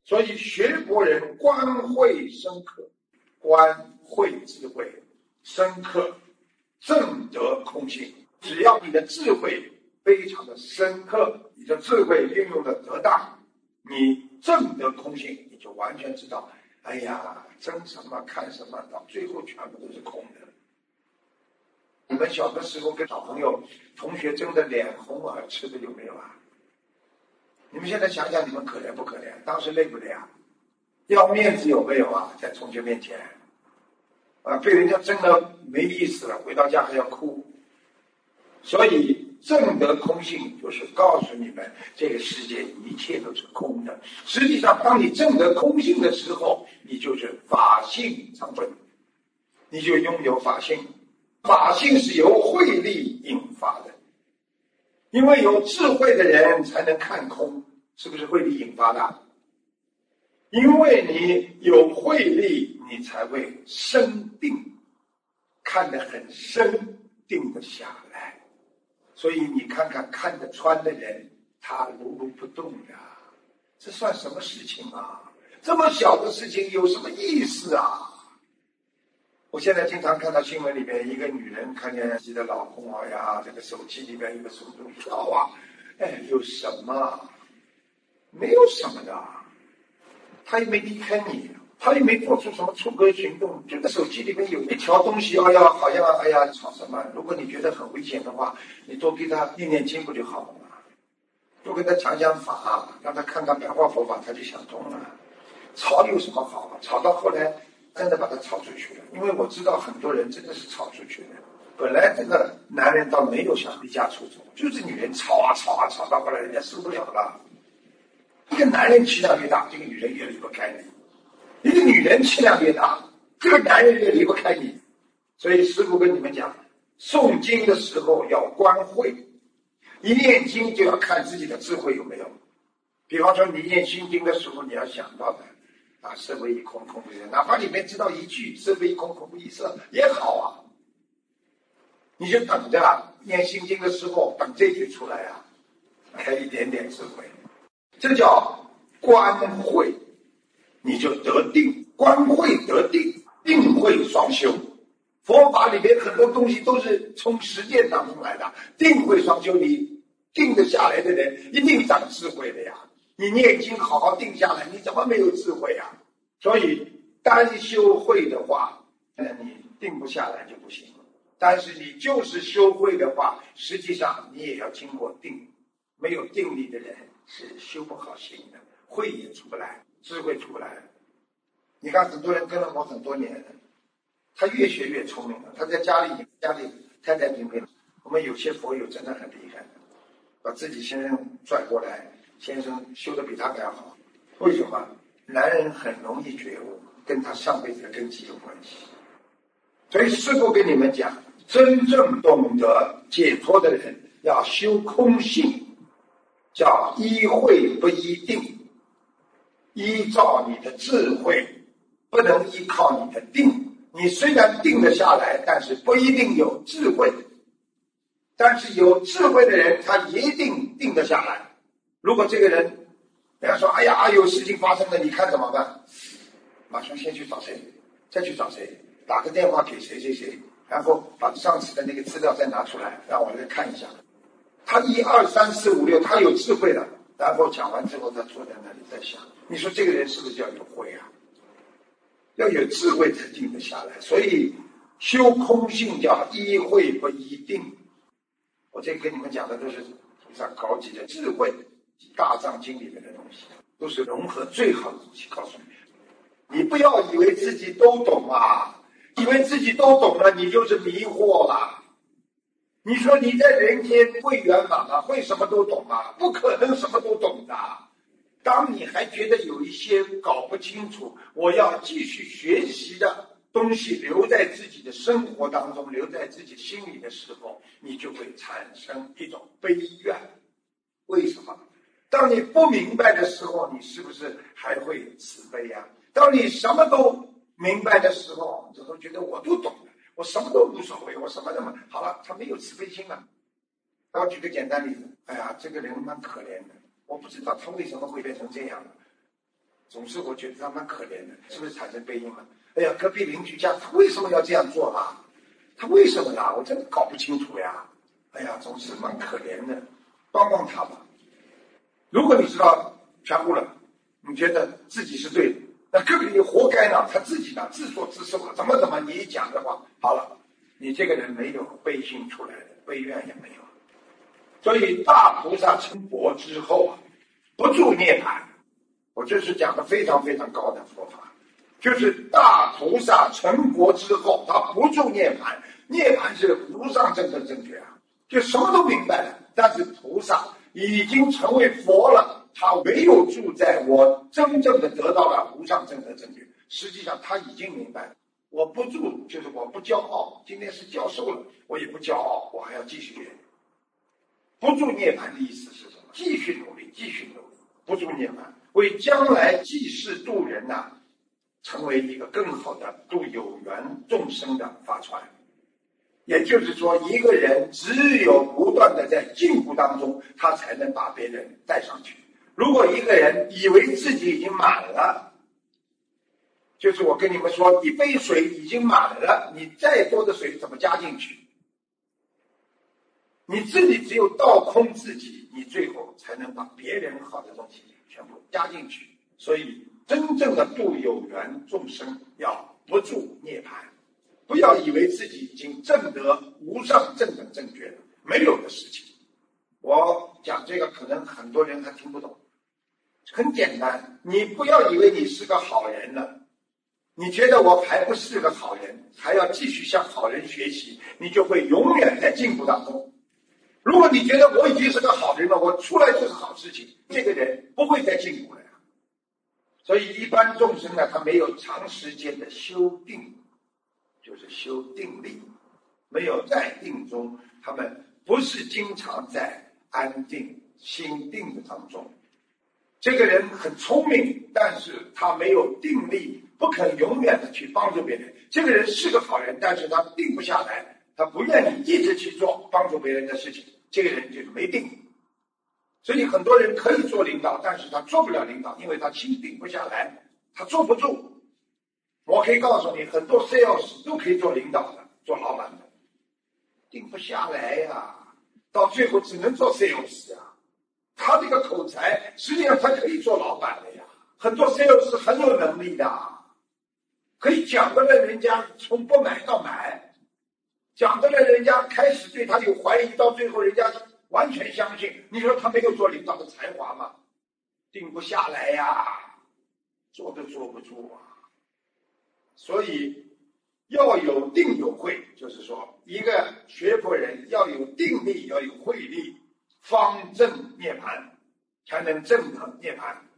所以学佛人观慧深刻，观慧智慧深刻，证得空性。只要你的智慧非常的深刻，你的智慧运用的得当，你证得空性，你就完全知道，哎呀，争什么看什么，到最后全部都是空的。你们小的时候跟小朋友同学争得脸红耳赤的有没有啊？你们现在想想，你们可怜不可怜？当时累不累啊？要面子有没有啊？在同学面前被人家争得没意思了，回到家还要哭。所以证得空性就是告诉你们，这个世界一切都是空的。实际上当你证得空性的时候，你就是法性成分，你就拥有法性。法性是由慧力引发的，因为有智慧的人才能看空，是不是慧力引发的？因为你有慧力，你才会深定，看得很深，定得下来。所以你看看看得穿的人，他如如不动呀，这算什么事情啊？这么小的事情有什么意思啊？我现在经常看到新闻里面，一个女人看见自己的老公这个手机里面一个什么东西跳有什么？没有什么的，他也没离开你，他也没做出什么出格行动，就在手机里面有一条东西，好像吵什么？如果你觉得很危险的话，你多给他念念经不就好了吗？多跟他讲讲法，让他看看白话佛法，他就想通了。吵有什么好？吵到后来真的把他吵出去了，因为我知道很多人真的是吵出去的。本来这个男人倒没有想离家出走，就是女人吵到后来人家受不了了。一个男人气量越大，这个女人越离不开你；一个女人气量越大，这个男人越离不开你。所以师父跟你们讲，诵经的时候要观慧，一念经就要看自己的智慧有没有。比方说你念心经的时候，你要想到的色为一空，空为色，哪怕里面知道一句色为一空，空为色也好啊。你就等着念心经的时候，等这句出来开一点点智慧，这叫观慧，你就得定。观慧得定，定慧双修。佛法里面很多东西都是从实践当中来的，定慧双修，你定得下来的人一定长智慧的呀。你念经好好定下来，你怎么没有智慧啊？所以单修慧的话，你定不下来就不行。但是你就是修慧的话，实际上你也要经过定，没有定力的人是修不好心的，慧也出不来，智慧出不来。你看很多人跟了我很多年，他越学越聪明了。他在家里太太平平。我们有些佛友真的很厉害，把自己先生拽过来，先生修得比他还好。为什么？男人很容易觉悟，跟他上辈子的根基有关系。所以师父跟你们讲，真正懂得解脱的人要修空性，叫依慧不依定，依照你的智慧，不能依靠你的定。你虽然定得下来，但是不一定有智慧。但是有智慧的人，他一定定得下来。如果这个人人家说有事情发生了，你看怎么办？马上先去找谁，再去找谁，打个电话给谁谁谁，然后把上次的那个资料再拿出来，让我来看一下。他1、2、3、4、5、6，他有智慧了，然后讲完之后，他坐在那里在想，你说这个人是不是叫有慧啊？要有智慧才定得下来。所以修空性叫依慧不依定。我这跟你们讲的都是非常高级的智慧，大藏经里面的东西，都是融合最好的东西告诉你。你不要以为自己都懂以为自己都懂了，你就是迷惑了。你说你在人间会圆满会什么都懂不可能什么都懂的。当你还觉得有一些搞不清楚，我要继续学习的东西留在自己的生活当中，留在自己心里的时候，你就会产生一种悲怨。为什么？当你不明白的时候，你是不是还会慈悲当你什么都明白的时候，你都觉得我都懂了，我什么都无所谓，我什么好了，他没有慈悲心了。我举个简单例子，这个人蛮可怜的，我不知道他为什么会变成这样的。 总是我觉得他蛮可怜的，是不是产生悲悯了？哎呀，隔壁邻居家他为什么要这样做啦？他为什么啦？我真的搞不清楚呀！哎呀，总是蛮可怜的，帮帮他吧。如果你知道全部了，你觉得自己是对的，那隔壁活该呢，他自己呢自作自受了，怎么你一讲的话，好了，你这个人没有悲心出来的，悲愿也没有。所以大菩萨成佛之后啊，不住涅槃，我这是讲的非常非常高的佛法，就是大菩萨成佛之后，他不住涅槃，涅槃是无上正等正觉啊，就什么都明白了。但是菩萨已经成为佛了，他唯有住在我真正的得到了无上正等正觉。实际上他已经明白了，我不住就是我不骄傲，今天是教授了，我也不骄傲，我还要继续学。不住涅槃的意思是什么？继续努力，继续努力，不住涅槃，为将来济世度人呐，成为一个更好的度有缘众生的法船。也就是说，一个人只有不断的在进步当中，他才能把别人带上去。如果一个人以为自己已经满了，就是我跟你们说，一杯水已经满了，你再多的水怎么加进去？你自己只有倒空自己，你最后才能把别人好的东西全部加进去。所以真正的度有缘众生要不住涅槃，不要以为自己已经证得无上正等正觉了，没有的事情。我讲这个可能很多人还听不懂，很简单，你不要以为你是个好人了，你觉得我还不是个好人，还要继续向好人学习，你就会永远在进步当中。如果你觉得我已经是个好人了，我出来就是好事情，这个人不会再进步了呀。所以一般众生呢，他没有长时间的修定，就是修定力，没有在定中，他们不是经常在安定心定的当中。这个人很聪明，但是他没有定力，不肯永远的去帮助别人。这个人是个好人，但是他定不下来，他不愿意一直去做帮助别人的事情，这个人就是没定。所以很多人可以做领导，但是他做不了领导，因为他心定不下来，他坐不住。我可以告诉你，很多 sales 都可以做领导的，做老板的，定不下来呀，到最后只能做 sales 呀。他这个口才，实际上他可以做老板的呀。很多 sales 很有能力的，可以讲的了人家从不买到买，讲的了人家开始对他有怀疑，到最后人家完全相信。你说他没有做领导的才华吗？定不下来呀，做都做不住啊。所以要有定有慧，就是说一个学佛人要有定力，要有慧力，方证涅槃，才能证得涅槃。